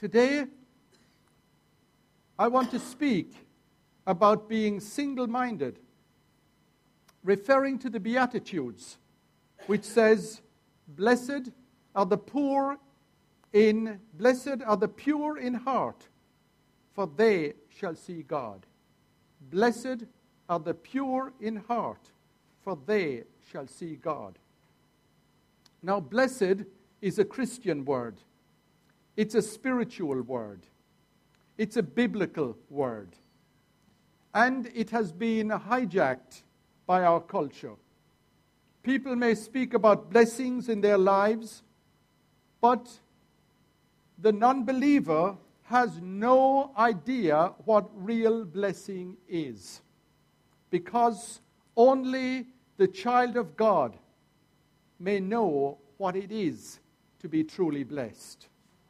Today, I want to speak about being single-minded, referring to the Beatitudes, which says, Blessed are the pure in heart, for they shall see God. Blessed are the pure in heart, for they shall see God. Now, blessed is a Christian word. It's a spiritual word. It's a biblical word. And it has been hijacked by our culture. People may speak about blessings in their lives, but the non-believer has no idea what real blessing is, because only the child of God may know what it is to be truly blessed.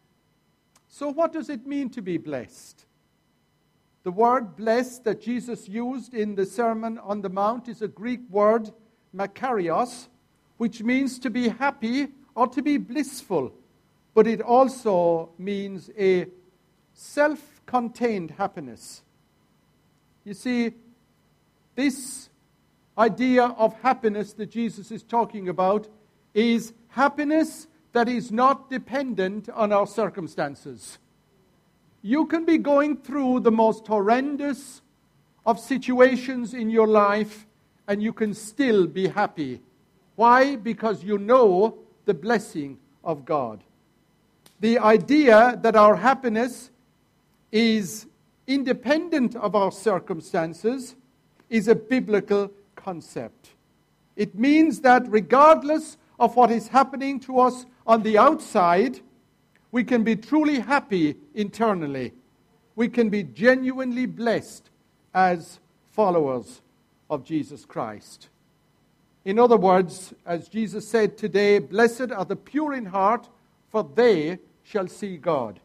So what does it mean to be blessed? The word blessed that Jesus used in the Sermon on the Mount is a Greek word, makarios, which means to be happy or to be blissful. But it also means a self-contained happiness. You see, this idea of happiness that Jesus is talking about is happiness that is not dependent on our circumstances. You can be going through the most horrendous of situations in your life, and you can still be happy. Why? Because you know the blessing of God. The idea that our happiness is independent of our circumstances is a biblical concept. It means that regardless of what is happening to us on the outside, we can be truly happy internally. We can be genuinely blessed as followers of Jesus Christ. In other words, as Jesus said today, blessed are the pure in heart, for they shall see God.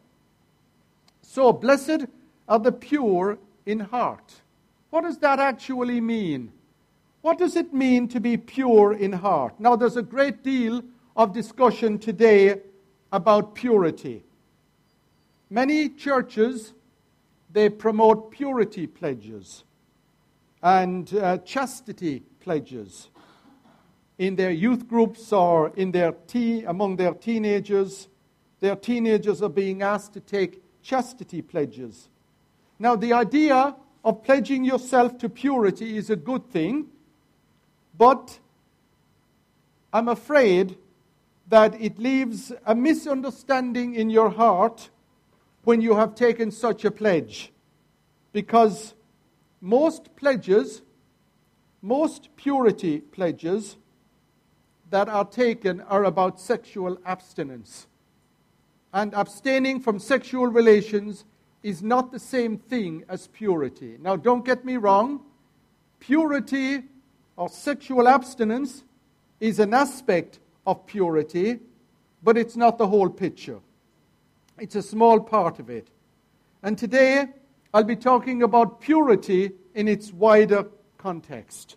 So, blessed are the pure in heart. What does that actually mean? What does it mean to be pure in heart? Now, there's a great deal of discussion today about purity. Many churches, they promote purity pledges and chastity pledges in their youth groups or in among their teenagers. Their teenagers are being asked to take chastity pledges. Now, the idea of pledging yourself to purity is a good thing, but I'm afraid that it leaves a misunderstanding in your heart when you have taken such a pledge. Because most purity pledges that are taken are about sexual abstinence. And abstaining from sexual relations is not the same thing as purity. Now, don't get me wrong. Purity or sexual abstinence is an aspect of purity, but it's not the whole picture. It's a small part of it. And today, I'll be talking about purity in its wider context.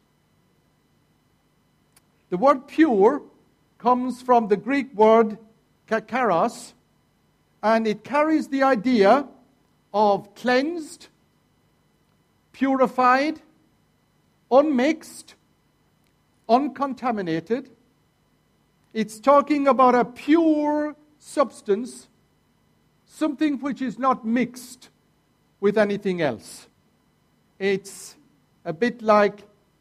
The word pure comes from the Greek word kakaros, and it carries the idea of cleansed, purified, unmixed, uncontaminated. It's talking about a pure substance, something which is not mixed with anything else. It's a bit like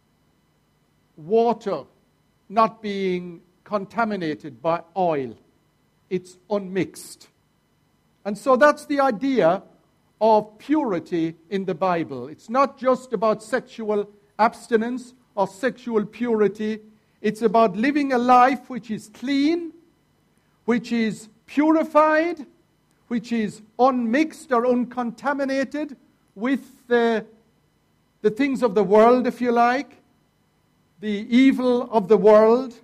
water not being contaminated by oil. It's unmixed. And so that's the idea of purity in the Bible. It's not just about sexual abstinence or sexual purity. It's about living a life which is clean, which is purified, which is unmixed or uncontaminated with the things of the world, if you like, the evil of the world.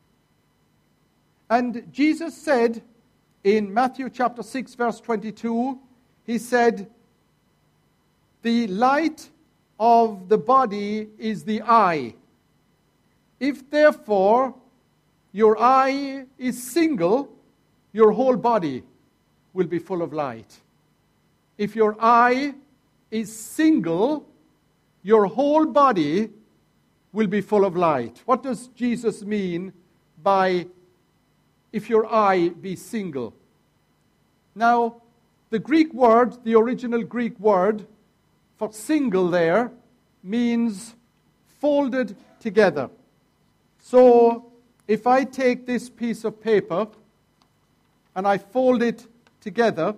And Jesus said in Matthew chapter 6, verse 22, he said, the light of the body is the eye. If therefore your eye is single, your whole body will be full of light. If your eye is single, your whole body will be full of light. What does Jesus mean by if your eye be single? Now, the Greek word, the original Greek word for single there, means folded together. So, if I take this piece of paper and I fold it together,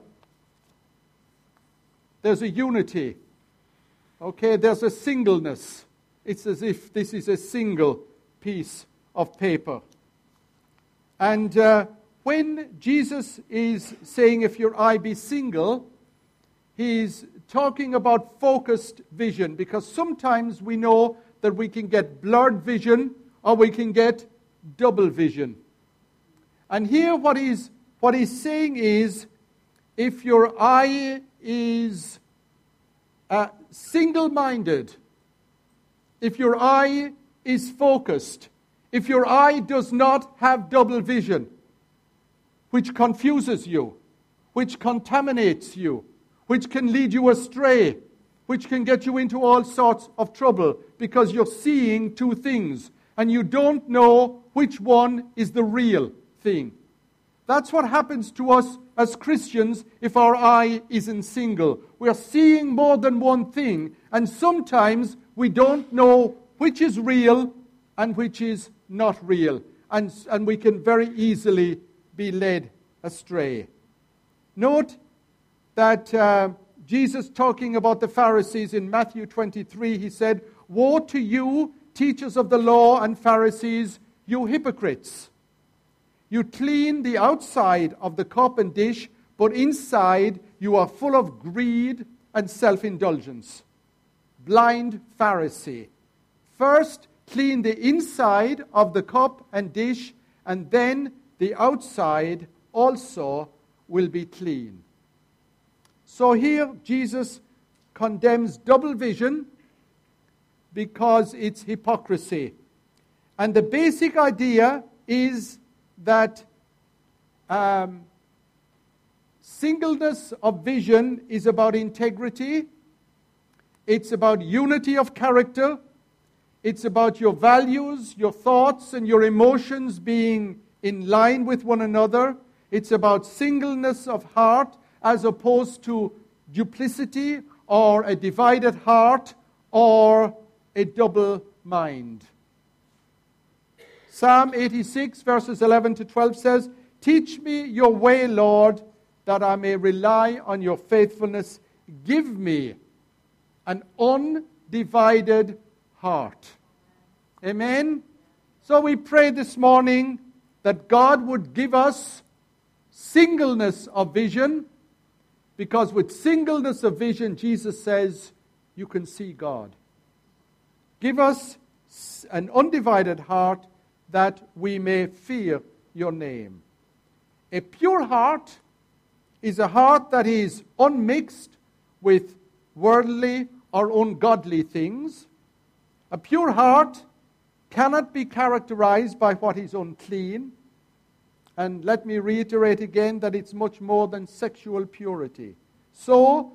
there's a unity. Okay, there's a singleness. It's as if this is a single piece of paper. And when Jesus is saying, if your eye be single, he's talking about focused vision, because sometimes we know that we can get blurred vision or we can get double vision. And here what he's saying is, if your eye is single-minded, if your eye is focused, if your eye does not have double vision, which confuses you, which contaminates you, which can lead you astray, which can get you into all sorts of trouble because you're seeing two things and you don't know which one is the real thing. That's what happens to us as Christians if our eye isn't single. We are seeing more than one thing, and sometimes we don't know which is real and which is not real. And we can very easily be led astray. Note that Jesus, talking about the Pharisees in Matthew 23, he said, "Woe to you, teachers of the law and Pharisees, you hypocrites! You clean the outside of the cup and dish, but inside you are full of greed and self-indulgence." Blind Pharisee. First, clean the inside of the cup and dish, and then the outside also will be clean. So here Jesus condemns double vision because it's hypocrisy. And the basic idea is that singleness of vision is about integrity. It's about unity of character. It's about your values, your thoughts, and your emotions being in line with one another. It's about singleness of heart as opposed to duplicity or a divided heart or a double mind. Psalm 86 verses 11 to 12 says, "Teach me your way, Lord, that I may rely on your faithfulness. Give me an undivided heart." Amen? So we pray this morning that God would give us singleness of vision, because with singleness of vision, Jesus says, you can see God. Give us an undivided heart that we may fear your name. A pure heart is a heart that is unmixed with worldly or ungodly things. A pure heart cannot be characterized by what is unclean. And let me reiterate again that it's much more than sexual purity. So,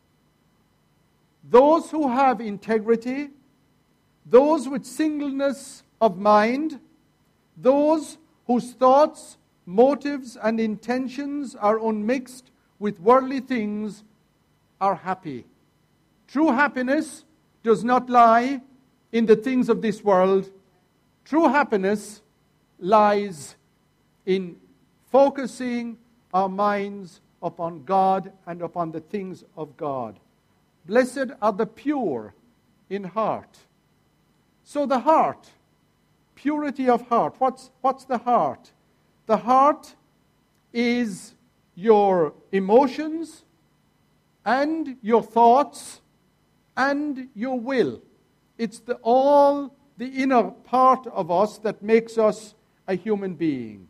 those who have integrity, those with singleness of mind, those whose thoughts, motives, and intentions are unmixed with worldly things are happy. True happiness does not lie in the things of this world. True happiness lies in focusing our minds upon God and upon the things of God. Blessed are the pure in heart. So the heart, purity of heart. What's the heart? The heart is your emotions and your thoughts and your will. It's all the inner part of us that makes us a human being.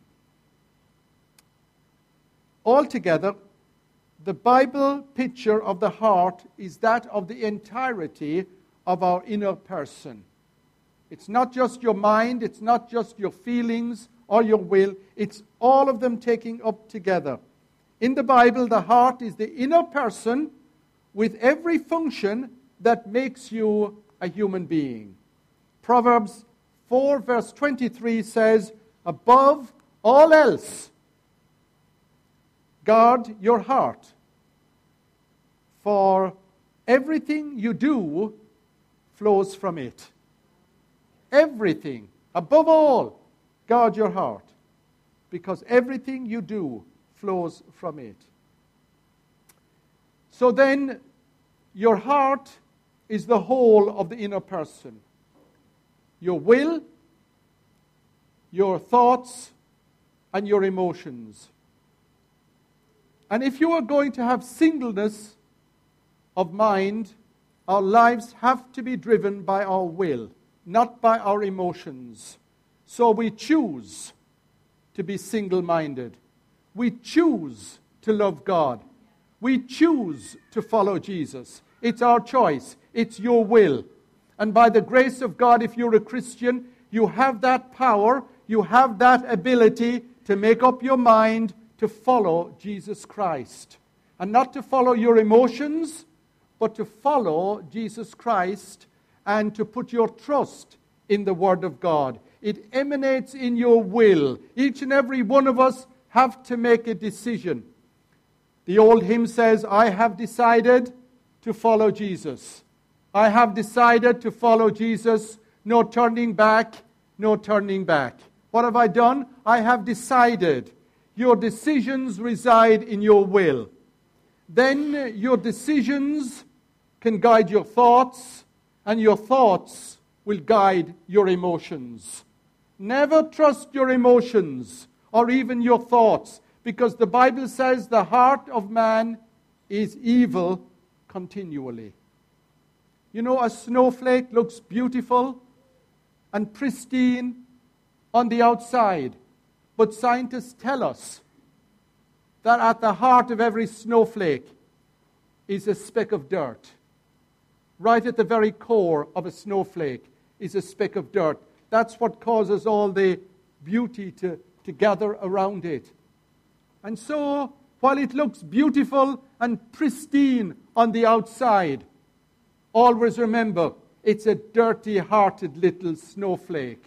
Altogether, the Bible picture of the heart is that of the entirety of our inner person. It's not just your mind, it's not just your feelings or your will, it's all of them taken up together. In the Bible, the heart is the inner person with every function that makes you a human being. Proverbs 4 verse 23 says, above all else, guard your heart, for everything you do flows from it. Everything, above all, guard your heart, because everything you do flows from it. So then, your heart is the whole of the inner person. Your will, your thoughts, and your emotions. And if you are going to have singleness of mind, our lives have to be driven by our will, not by our emotions. So we choose to be single-minded. We choose to love God. We choose to follow Jesus. It's our choice. It's your will. And by the grace of God, if you're a Christian, you have that power, you have that ability to make up your mind to follow Jesus Christ. And not to follow your emotions, but to follow Jesus Christ and to put your trust in the Word of God. It emanates in your will. Each and every one of us have to make a decision. The old hymn says, I have decided to follow Jesus. I have decided to follow Jesus. No turning back, no turning back. What have I done? I have decided. Your decisions reside in your will. Then your decisions can guide your thoughts, and your thoughts will guide your emotions. Never trust your emotions or even your thoughts, because the Bible says the heart of man is evil continually. You know, a snowflake looks beautiful and pristine on the outside, but scientists tell us that at the heart of every snowflake is a speck of dirt. Right at the very core of a snowflake is a speck of dirt. That's what causes all the beauty to gather around it. And so, while it looks beautiful and pristine on the outside, always remember, it's a dirty-hearted little snowflake.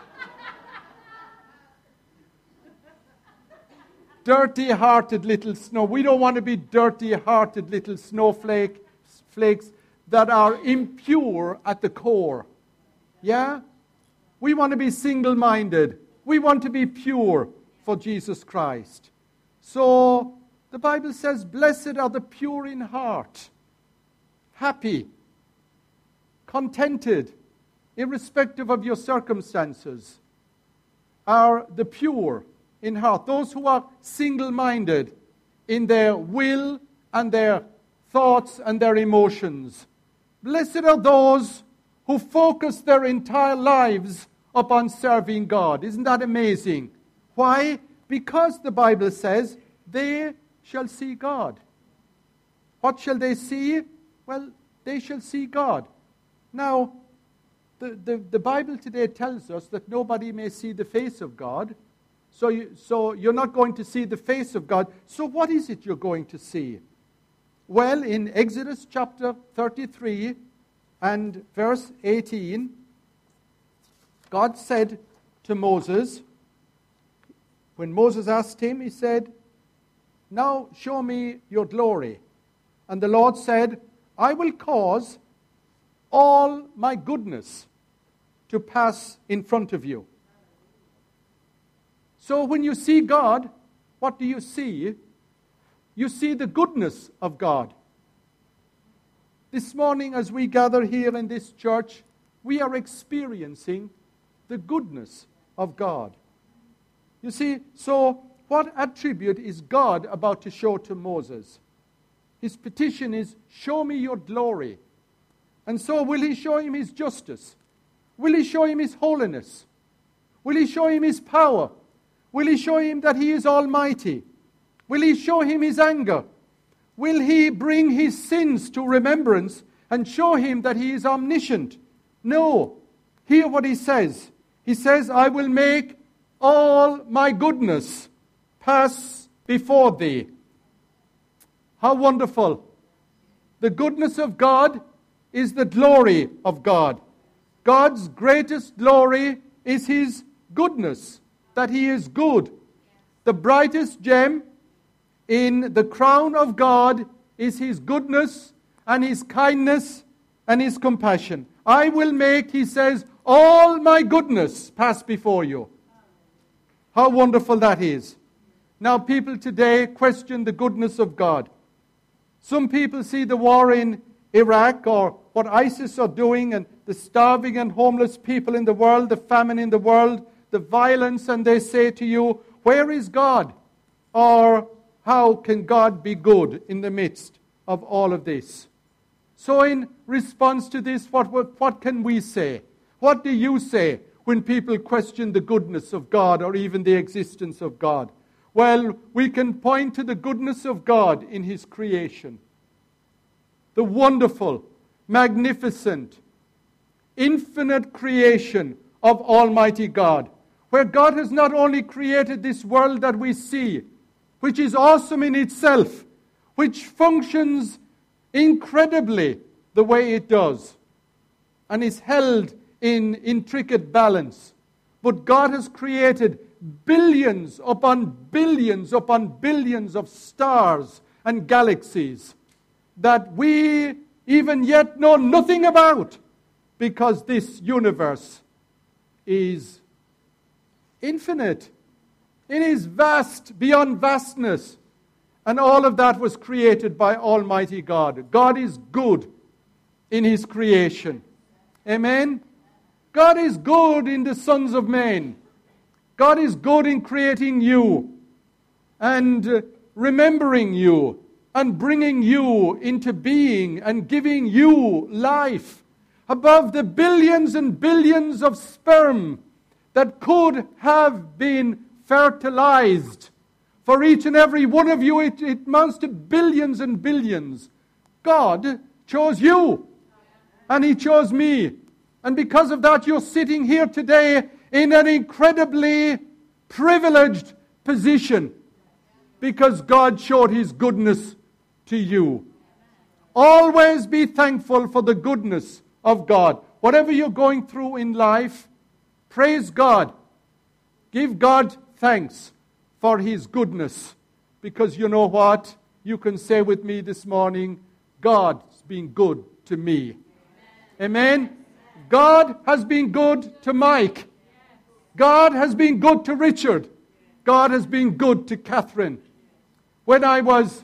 Dirty-hearted little snow. We don't want to be dirty-hearted little snowflakes that are impure at the core. Yeah? We want to be single-minded. We want to be pure for Jesus Christ. So, the Bible says, blessed are the pure in heart, happy, contented, irrespective of your circumstances, are the pure in heart. Those who are single-minded in their will and their thoughts and their emotions. Blessed are those who focus their entire lives upon serving God. Isn't that amazing? Why? Because the Bible says they shall see God. What shall they see? Well, they shall see God. Now, the Bible today tells us that nobody may see the face of God. So you're not going to see the face of God. So what is it you're going to see? Well, in Exodus chapter 33 and verse 18, God said to Moses, when Moses asked him, he said, now show me your glory. And the Lord said, I will cause all my goodness to pass in front of you. So when you see God, what do you see? You see the goodness of God. This morning as we gather here in this church, we are experiencing the goodness of God. You see, so what attribute is God about to show to Moses? His petition is, show me your glory. And so will he show him his justice? Will he show him his holiness? Will he show him his power? Will he show him that he is almighty? Will he show him his anger? Will he bring his sins to remembrance and show him that he is omniscient? No. Hear what he says. He says, I will make all my goodness pass before thee. How wonderful. The goodness of God is the glory of God. God's greatest glory is His goodness, that He is good. The brightest gem in the crown of God is His goodness and His kindness and His compassion. I will make, He says, all my goodness pass before you. How wonderful that is. Now people today question the goodness of God. Some people see the war in Iraq or what ISIS are doing and the starving and homeless people in the world, the famine in the world, the violence, and they say to you, where is God? Or how can God be good in the midst of all of this? So in response to this, what can we say? What do you say when people question the goodness of God or even the existence of God? Well, we can point to the goodness of God in His creation. The wonderful, magnificent, infinite creation of Almighty God, where God has not only created this world that we see, which is awesome in itself, which functions incredibly the way it does, and is held in intricate balance. But God has created billions upon billions upon billions of stars and galaxies that we even yet know nothing about, because this universe is infinite. It is vast beyond vastness. And all of that was created by Almighty God. God is good in His creation. Amen? God is good in the sons of men. God is good in creating you and remembering you and bringing you into being and giving you life above the billions and billions of sperm that could have been fertilized. For each and every one of you, it amounts to billions and billions. God chose you, and He chose me. And because of that, you're sitting here today in an incredibly privileged position, because God showed His goodness to you. Always be thankful for the goodness of God. Whatever you're going through in life, praise God. Give God thanks for His goodness. Because you know what? You can say with me this morning, God's been good to me. Amen? God has been good to Mike. God has been good to Richard. God has been good to Catherine. When I was,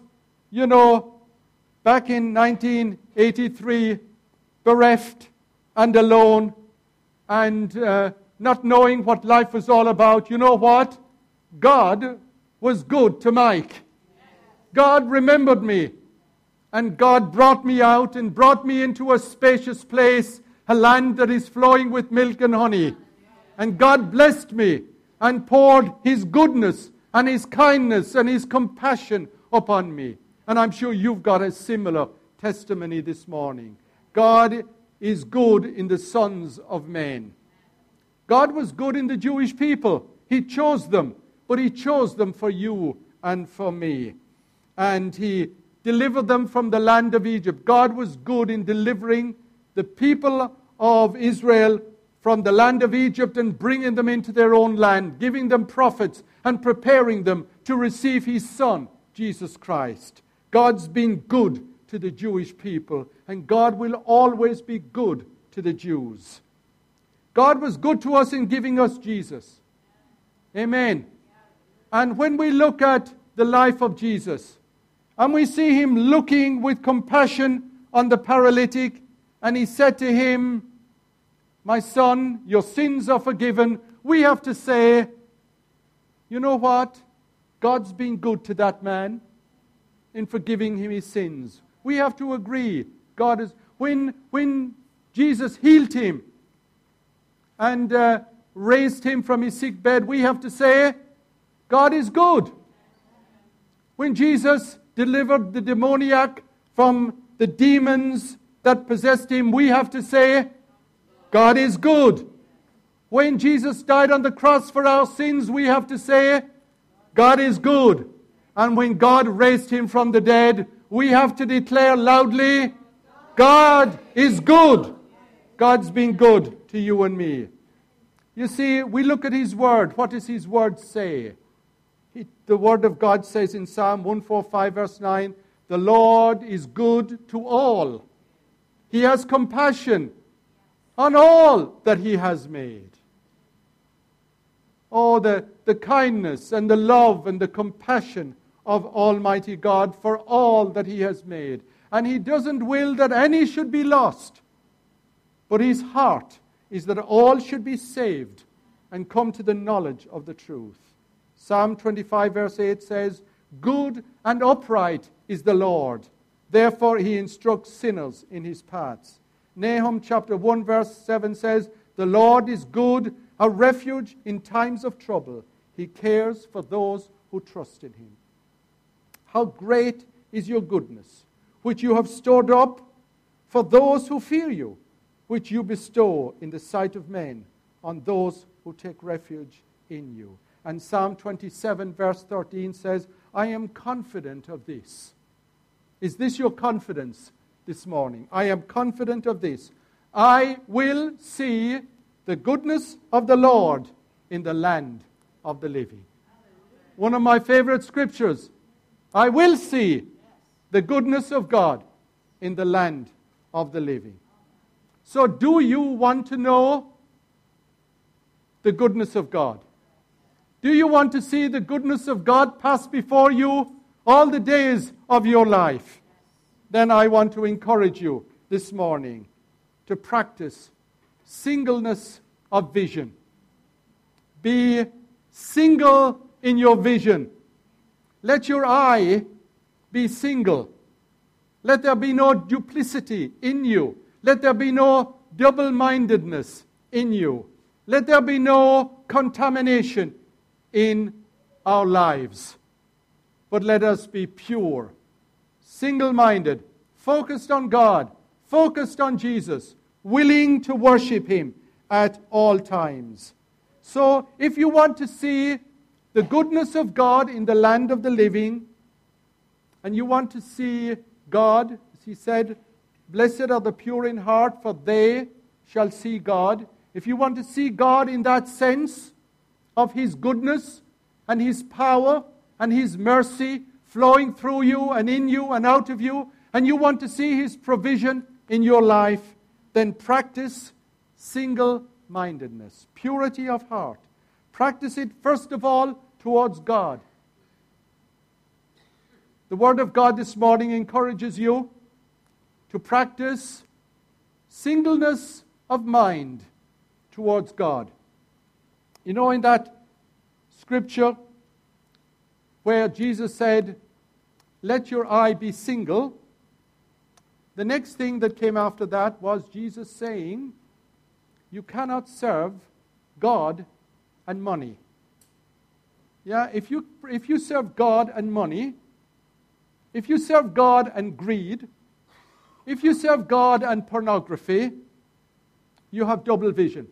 back in 1983, bereft and alone and not knowing what life was all about, you know what? God was good to Mike. God remembered me. And God brought me out and brought me into a spacious place, a land that is flowing with milk and honey. And God blessed me and poured His goodness and His kindness and His compassion upon me. And I'm sure you've got a similar testimony this morning. God is good in the sons of men. God was good in the Jewish people. He chose them, but He chose them for you and for me. And He delivered them from the land of Egypt. God was good in delivering the people of Israel from the land of Egypt and bringing them into their own land, giving them prophets and preparing them to receive His Son, Jesus Christ. God's been good to the Jewish people, and God will always be good to the Jews. God was good to us in giving us Jesus. Amen. And when we look at the life of Jesus, and we see Him looking with compassion on the paralytic, and He said to him, "My son, your sins are forgiven," we have to say, you know what? God's been good to that man in forgiving him his sins. We have to agree. God is, when Jesus healed him and raised him from his sick bed, we have to say, God is good. When Jesus delivered the demoniac from the demons that possessed him, we have to say, God is good. When Jesus died on the cross for our sins, we have to say, God is good. And when God raised him from the dead, We have to declare loudly, God is good. God's been good to you and me. You see, we look at His Word. What does His Word say? The Word of God says in Psalm 145 verse 9, the Lord is good to all. He has compassion on all that He has made. Oh, the kindness and the love and the compassion of Almighty God for all that He has made. And He doesn't will that any should be lost. But His heart is that all should be saved and come to the knowledge of the truth. Psalm 25 verse 8 says, good and upright is the Lord. Therefore He instructs sinners in His paths. Nahum chapter 1 verse 7 says, the Lord is good, a refuge in times of trouble. He cares for those who trust in Him. How great is your goodness, which you have stored up for those who fear you, which you bestow in the sight of men on those who take refuge in you. And Psalm 27 verse 13 says, I am confident of this. Is this your confidence this morning? I am confident of this. I will see the goodness of the Lord in the land of the living. One of my favorite scriptures. I will see the goodness of God in the land of the living. So do you want to know the goodness of God? Do you want to see the goodness of God pass before you all the days of your life? Then I want to encourage you this morning to practice singleness of vision. Be single in your vision. Let your eye be single. Let there be no duplicity in you. Let there be no double-mindedness in you. Let there be no contamination in our lives. But let us be pure, single-minded, focused on God, focused on Jesus, willing to worship Him at all times. So, if you want to see the goodness of God in the land of the living, and you want to see God, as He said, blessed are the pure in heart, for they shall see God. If you want to see God in that sense of His goodness and His power and His mercy flowing through you and in you and out of you, and you want to see His provision in your life, then practice single-mindedness, purity of heart. Practice it, first of all, towards God. The Word of God this morning encourages you to practice singleness of mind towards God. You know, in that scripture where Jesus said, let your eye be single, the next thing that came after that was Jesus saying, you cannot serve God and money. Yeah, if you serve God and money, if you serve God and greed, if you serve God and pornography, you have double vision.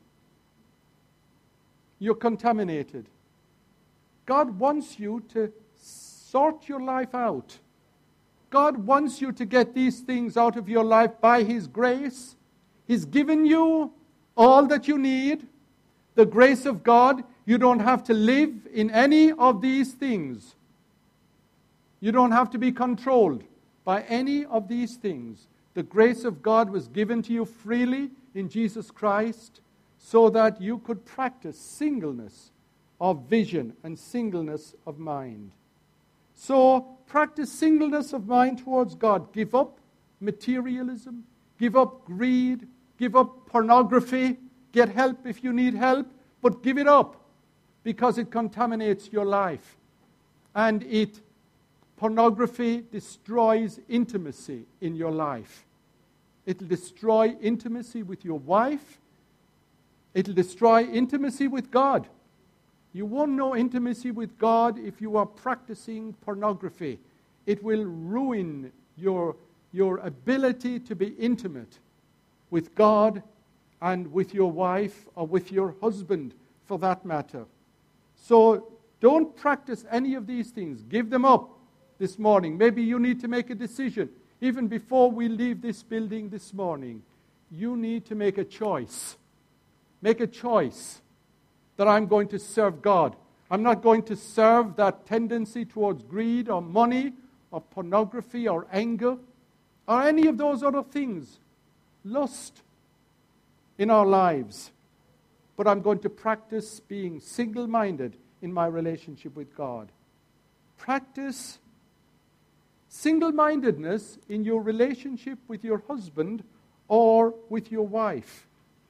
You're contaminated. God wants you to sort your life out. God wants you to get these things out of your life by His grace. He's given you all that you need. The grace of God, you don't have to live in any of these things. You don't have to be controlled by any of these things. The grace of God was given to you freely in Jesus Christ so that you could practice singleness of vision and singleness of mind. So, practice singleness of mind towards God. Give up materialism. Give up greed. Give up pornography. Get help if you need help, but give it up because it contaminates your life. And pornography destroys intimacy in your life. It'll destroy intimacy with your wife. It'll destroy intimacy with God. You won't know intimacy with God if you are practicing pornography. It will ruin your ability to be intimate with God and with your wife or with your husband for that matter. So don't practice any of these things. Give them up. this morning. Maybe you need to make a decision. Even before we leave this building this morning, you need to make a choice. Make a choice that I'm going to serve God. I'm not going to serve that tendency towards greed or money or pornography or anger or any of those other things, lust in our lives. But I'm going to practice being single-minded in my relationship with God. Practice single-mindedness in your relationship with your husband or with your wife.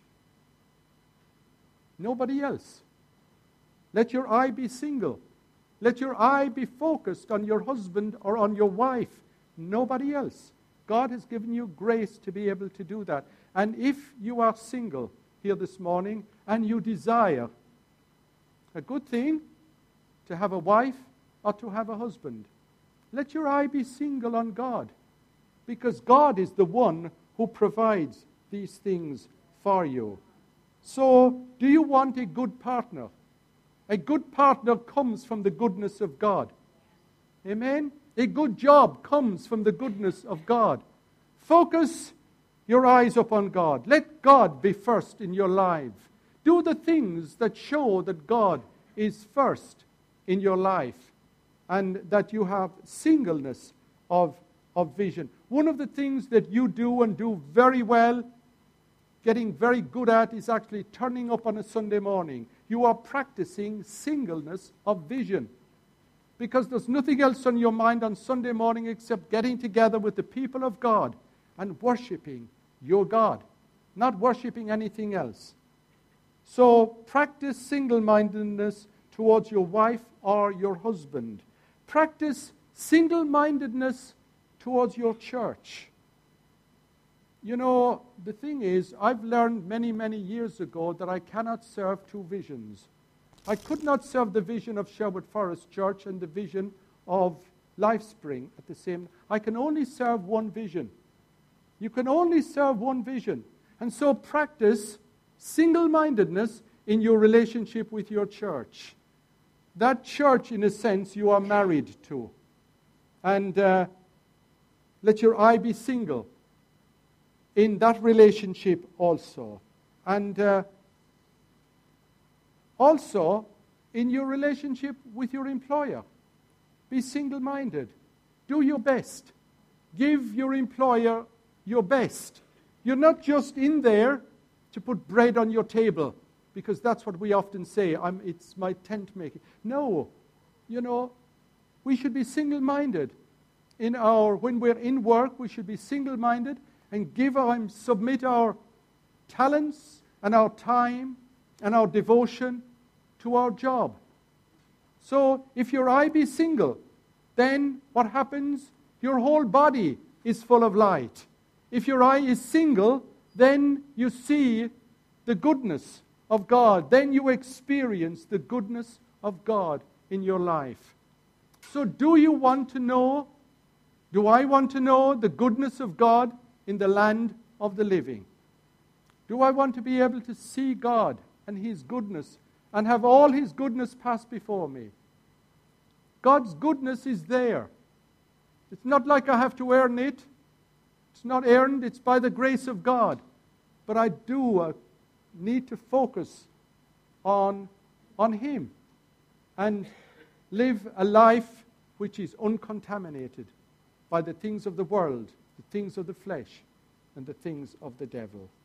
Nobody else. Let your eye be single. Let your eye be focused on your husband or on your wife. Nobody else. God has given you grace to be able to do that. And if you are single here this morning and you desire a good thing, to have a wife or to have a husband, let your eye be single on God, because God is the one who provides these things for you. So, do you want a good partner? A good partner comes from the goodness of God. Amen? A good job comes from the goodness of God. Focus your eyes upon God. Let God be first in your life. Do the things that show that God is first in your life and that you have singleness of vision. One of the things that you do and do very well, getting very good at, is actually turning up on a Sunday morning. You are practicing singleness of vision, because there's nothing else on your mind on Sunday morning except getting together with the people of God and worshiping your God, not worshiping anything else. So practice single-mindedness towards your wife or your husband. Practice single-mindedness towards your church. You know, the thing is, I've learned many, many years ago that I cannot serve two visions. I could not serve the vision of Sherwood Forest Church and the vision of LifeSpring at the same time. I can only serve one vision. You can only serve one vision. And so practice single-mindedness in your relationship with your church. That church, in a sense, you are married to. And let your eye be single in that relationship also. And also in your relationship with your employer. Be single-minded. Do your best. Give your employer your best. You're not just in there to put bread on your table, because that's what we often say, it's my tent making. No, you know, we should be single-minded. When we're in work, we should be single-minded and submit our talents and our time and our devotion to our job. So if your eye be single, then what happens? Your whole body is full of light. If your eye is single, then you see the goodness of God. Then you experience the goodness of God in your life. So do you want to know, do I want to know the goodness of God in the land of the living? Do I want to be able to see God and His goodness and have all His goodness pass before me? God's goodness is there. It's not like I have to earn it. It's not earned, it's by the grace of God. But I do need to focus on Him and live a life which is uncontaminated by the things of the world, the things of the flesh, and the things of the devil.